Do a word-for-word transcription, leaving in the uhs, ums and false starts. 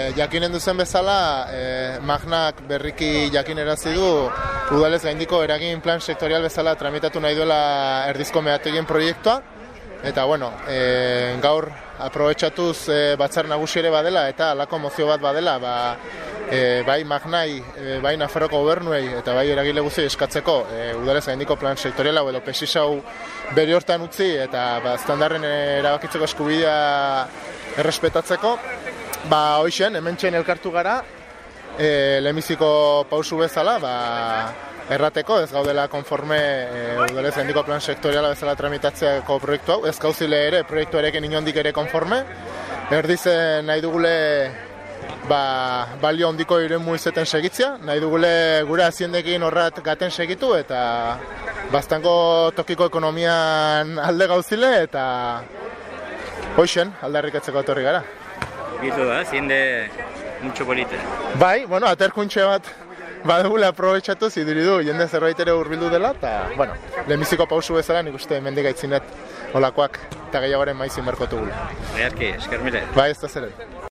jakinen duzen bezala, e, Magnak berriki jakinerazi du udalez gaindiko eragin plan sektorial bezala tramitatu nahi duela erdizko meategien proiektua. Eta, bueno, e, gaur aprobetxatuz e, batzar nagusi ere badela eta alako mozio bat badela, ba, e, bai Magnai, e, bai Nafarroko gobernuei eta bai eragile guzti eskatzeko e, udalez gaindiko plan sektoriala edo pesisau bere hortan utzi eta ba, standarren erabakitzeko eskubidea errespetatzeko. Ba, hoixen, hemen txen elkartu gara, e, lehenbiziko pausu bezala, ba, errateko, ez gaudela konforme e, udalez gaindiko plan sektoriala bezala tramitatzeako proiektu hau, ez gauzile ere, proiektuarekin inondik ere konforme, erdizen nahi dugule ba, balio handiko iremu izeten segitzea, nahi dugule gure aziendekin horrat gaten segitu, eta bastango tokiko ekonomian alde gauzile, eta hoixen, aldarrikatzeko etorri gara. Gitu da, ziende mucho polite. Bai, bueno, aterkuntxe bat badugule aprobetxatu ziduri du, jende zerbait ere hurbildu dela, eta, bueno, lehenbiziko pausu bezala nik uste mendik aitzinet olakoak eta gehiagoaren maizin berkotu gula. Rearki, esker mile. Bai, ez da zeren.